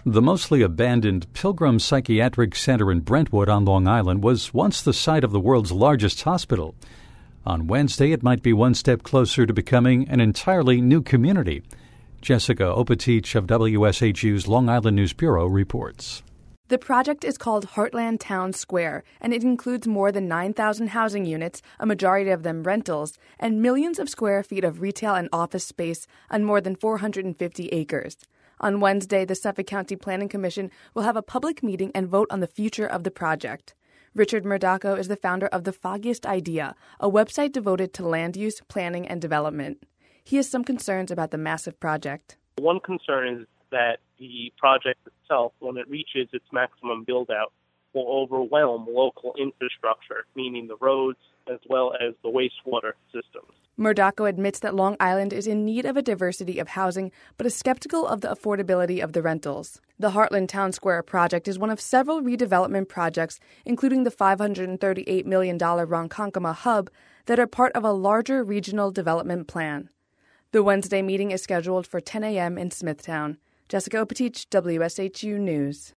The mostly abandoned Pilgrim Psychiatric Center in Brentwood on Long Island was once the site of the world's largest hospital. On Wednesday, it might be one step closer to becoming an entirely new community. Jessica Opatich of WSHU's Long Island News Bureau reports. The project is called Heartland Town Square, and it includes more than 9,000 housing units, a majority of them rentals, and millions of square feet of retail and office space on more than 450 acres. On Wednesday, the Suffolk County Planning Commission will have a public meeting and vote on the future of the project. Richard Murdaco is the founder of The Foggiest Idea, a website devoted to land use, planning, and development. He has some concerns about the massive project. One concern is that the project itself, when it reaches its maximum build-out, will overwhelm local infrastructure, meaning the roads as well as the wastewater systems. Murdaco admits that Long Island is in need of a diversity of housing, but is skeptical of the affordability of the rentals. The Heartland Town Square project is one of several redevelopment projects, including the $538 million Ronkonkoma hub, that are part of a larger regional development plan. The Wednesday meeting is scheduled for 10 a.m. in Smithtown. Jessica Opatich, WSHU News.